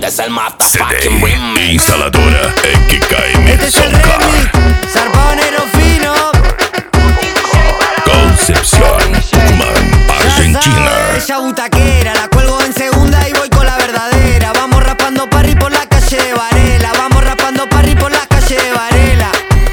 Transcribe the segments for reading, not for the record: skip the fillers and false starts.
es el motherfucking CD, remix. instaladora XKM Este es el Soundcard. remix, zarpanero fino. Concepción, Tucumán, Argentina. Ella butaquera, la cuelgo en segunda y voy con la verdadera. Vamos rapando parry por la calle de Varela. Vamos rapando parry por la calle de Varela.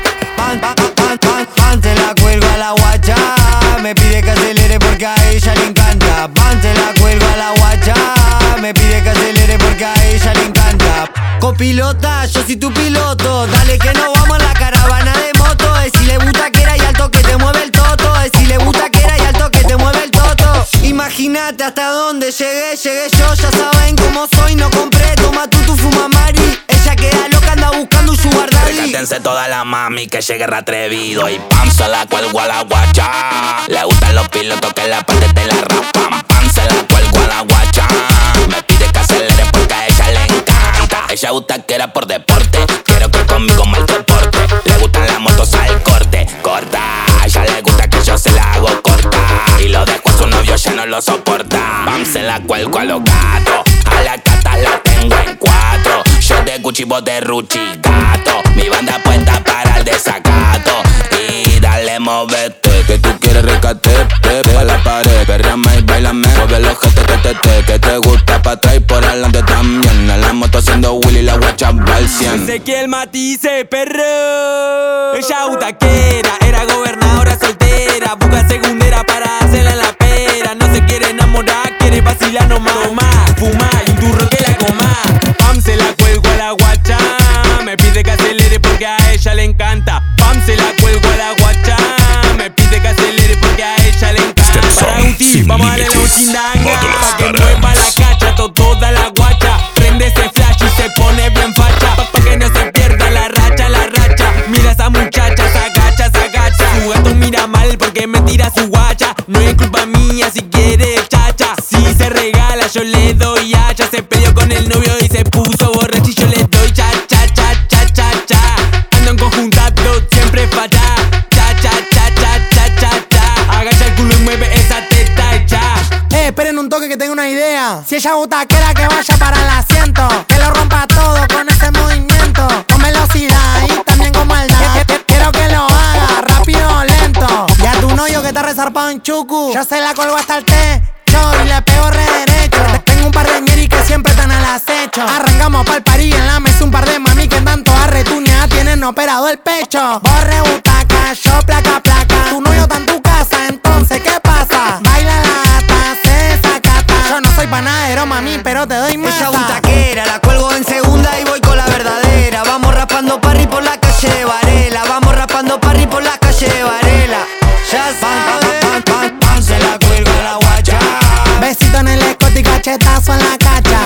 Pan, te la cuelgo a la guacha. Me pide que acelere porque a ella le encanta. Pan, te la cuelgo a la guacha. Me pide que acelere porque a ella le encanta. Copilota, yo soy tu piloto. Dale que nos vamos a la caravana de moto. Decile butaquera y alto que te mueve el toto. Decile butaquera y alto que te mueve el toto. Imagínate hasta dónde llegué yo. Ya saben cómo soy, no compré. Toma tu fuma mari. Ella queda loca, anda buscando un sugar daddy. Recátense toda la mami que llegue re atrevido. Y pam, se la cuelgo a la guacha. Le gustan los pilotos que la parte te la rapan. Pam, se la cuelgo a la guacha. Me pide que acelere porque a ella le encanta. Ella gusta que era por deporte. Quiero que conmigo mal porte. Le gustan las motos al corte. Corta, a ella le gusta que yo se la hago corta. Y lo dejo a su novio, ya no lo soporta. Pam, se la cuelgo a los gatos. A la cata la tengo en 4. Yo de Gucci, vos de Ruchi, gato. Mi banda puesta para el desacato. Y dale, movete, que tú quieres recate. Pa' la pared, perreame y bailame. Mueve los GTTT, que te gusta pa' atrás y por adelante también. En la moto haciendo Willy, la guacha va al 100. Ezequiel Matisse, perro. Ella butaquera, era gobernadora soltera. Busca segundera para hacerla en la pera. No se quiere enamorar, quiere vacilar nomás. Tomá, fumá y un turro que la coma. Pam, se la cuelgo a la guacha. Me pide que acelere porque a ella le encanta. Pam, se la cuelgo a la guacha. Me pide que acelere porque a ella le encanta. Para Guti, vamos a darle la uchindanga. Pa' que mueva la cacha, toda la guacha. Prende ese flash y se pone bien facha. Pa' que no se pierda la racha, la racha. Mira esa muchacha, se agacha, se agacha. Su gato mira mal porque me tira su guacha. No es culpa mía si quiere chacha. Si se regala yo le doy hacha. Se peleó con el novio y se puso borracho y yo le doy cha, cha, cha, cha, cha, cha. Ando en conjuntado, siempre falla. Cha, cha, cha, cha, cha, cha, cha. Agacha el culo y mueve esa teta y cha. Esperen un toque que tengo una idea. Si ella butaquera que vaya para el asiento. Que lo rompa todo con ese movimiento. Con velocidad y también con maldad. Quiero que lo haga rápido o lento. Y a tu novio que está resarpado en chucu. Yo se la colgo hasta el techo y le pego re derecho. Tengo un par de ñeris que siempre están al acecho. Arrancamos pa'l parí en la mesa un par de mami que tanto arretuña tienen operado el pecho. Borre butaca, yo placa, placa. Tu novio está en tu casa, entonces ¿qué pasa? Baila la gata, se desacata. Yo no soy panadero, mami, pero te doy más. Ella butaquera, la cuelgo en segunda y voy con la verdadera. Vamos rapando parry por la calle de Varela. Vamos rapando parry por la calle de Varela. Ya sabes, pan, se la cuelgo a la guacha. Besito en el escote y cachetazo en la cacha.